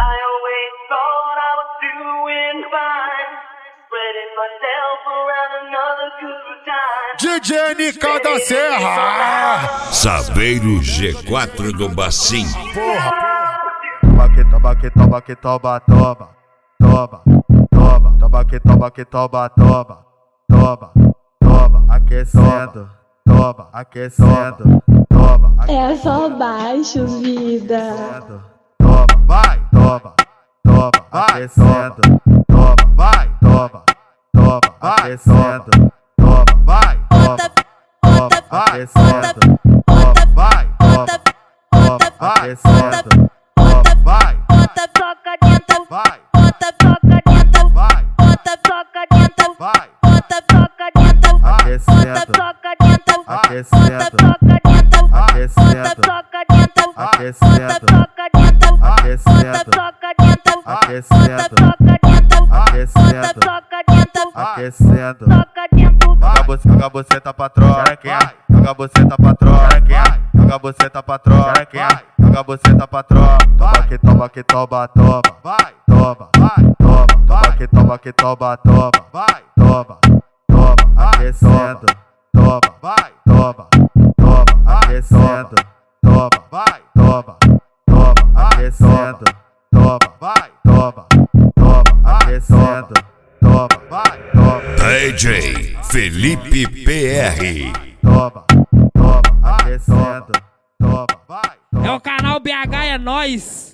I always thought I was doing fine, spreading myself around another good time. DJ NK da Serra. Saveiro G4 do Bacim. Toma que toma que toma que toma, toma, toma, toma, toma que toma que toma, toma, toma, toma, aquecendo, toma, aquecendo, toma, É só baixo, vida. toma, vai, toma, toma, aquecendo, toma, vai, toma, toma, aquecendo, toma, vai, toma, toma, aquecendo, toma, vai, toma, toma, aquecendo, toma, vai, Toca dentro, vai, bota toca dentro, vai, bota toca dentro, vai, bota toca dentro, bota aquecendo, toca dentro, bota aquecendo, toca dentro, bota aquecendo, toca dentro, bota aquecendo, toca dentro, bota aquecendo, toca dentro, bota aquecendo, toca dentro, bota aquecendo, toca dentro, aquecendo. toca dentro. Joga você tá pra troca, joga você tá pra troca, joga você tá pra troca, joga você tá pra troca. Toma que toma que toma, toma, vai, toma, vai, toma, toma que toma que toma, toma, vai, toma, toma, aquecendo, toma, vai, toma, toma, aquecendo, toma, vai, toma, toma, aquecendo, toma, vai, toma, toma, aquecendo, toma, vai, toma. DJ Felipe PR. Toma, toma, aquecendo, toma, vai, toma. É o canal BH, é nóis!